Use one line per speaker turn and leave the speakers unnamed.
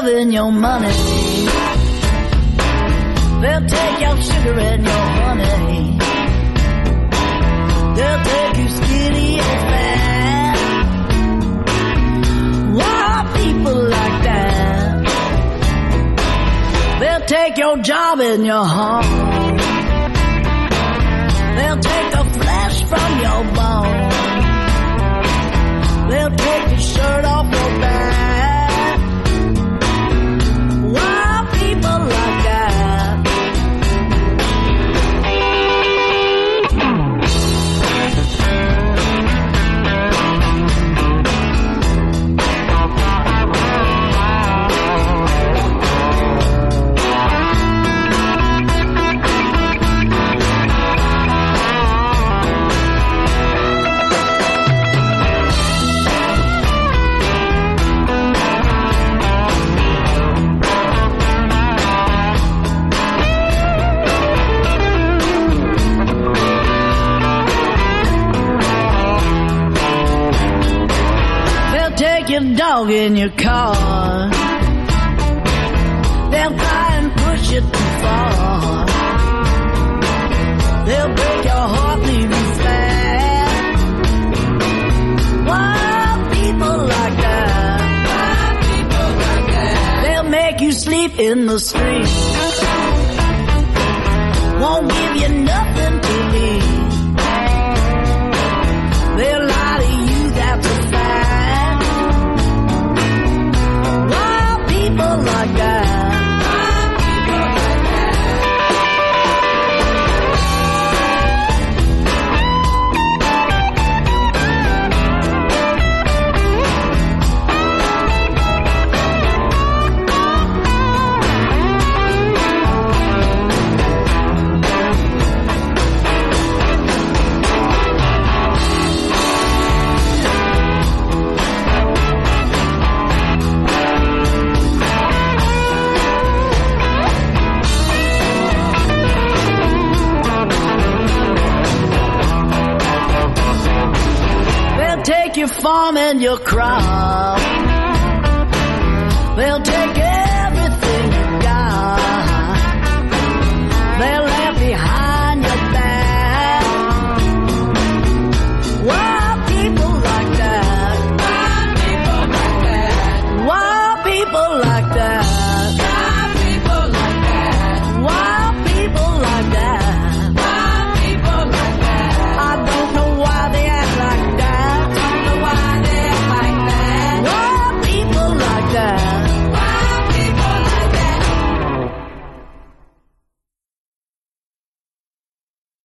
love and your money. They'll take your sugar and your honey. They'll take you skinny and fat. Why people like that? They'll take your job and your home. They'll take the flesh from your bone. They'll take your shirt off your back. Why people like that? Your dog in your car. They'll try and push it too far. They'll break your heart, leave you flat. Why people like that? Why people like that? They'll make you sleep in the street. Won't give you nothing to eat. They'll lie to you, that's a fact. People like that. Your farm and your crop. They'll take